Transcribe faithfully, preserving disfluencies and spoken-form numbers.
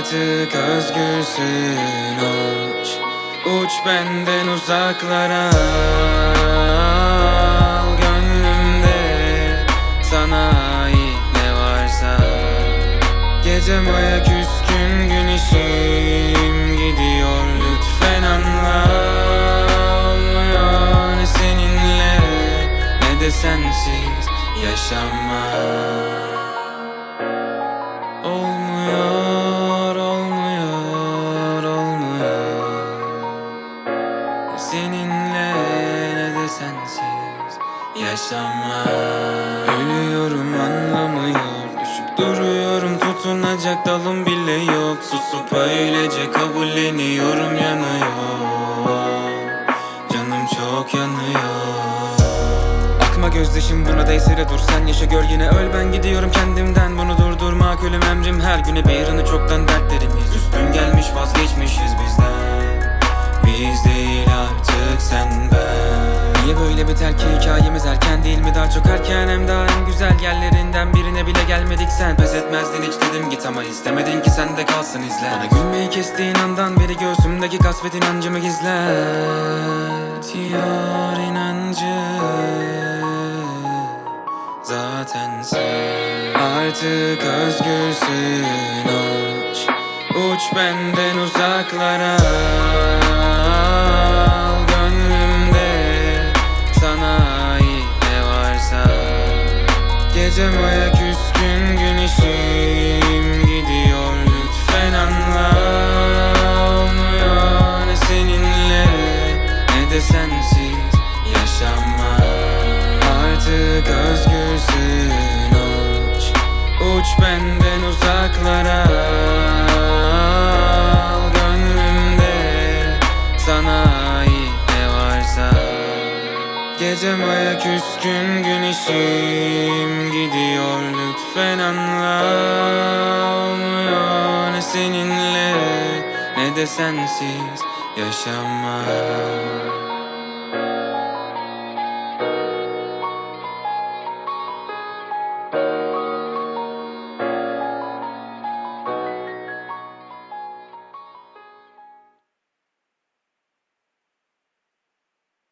Artık özgürsün, uç Uç benden uzaklara, al gönlümde sana ait ne varsa. Gecem aya küskün, gün işim gidiyor, lütfen anla. Olmuyor ne seninle ne de sensiz yaşamak. Olmuyor, olmuyor, olmuyor ne seninle ne de sensiz yaşamak. Ölüyorum anlamıyor, düşüp duruyorum, tutunacak dalım bile yok. Susup öylece kabulleniyorum, yanıyor, canım çok yanıyor. Akma gözyaşım, buna değse de dur, sen yaşa gör yine öl. Ben gidiyorum kendimden, bunu durdurmak ölüm emrim. Her güne bir yanı çoktan dertlerimiz, üstün gelmiş vazgeçmişiz bizden. Biz değil artık sen ben. Niye böyle biter ki hikayemiz, erken değil mi daha çok erken? Hem daha en güzel yerlerinden birine bile gelmedik, sen pes etmezdin hiç dedim git ama istemedin ki sen de kalsın izle. Bana gülmeyi kestiğin andan beri göğsümdeki kasvet inancımı gizletiyor, inancı zaten sen. Artık özgürsün, uç Uç benden uzaklara, al gönlümde sana ait ne varsa. Gecem aya küskün, gün işim gidiyor, lütfen anla. Olmuyor ne seninle ne de sensiz yaşamak. Artık özgürsün, uç Uç benden uzaklara, al gönlümde sana ait ne varsa. Gecem aya küskün, gün işim gidiyor, lütfen anla. Olmuyor ne seninle ne de sensiz yaşamak.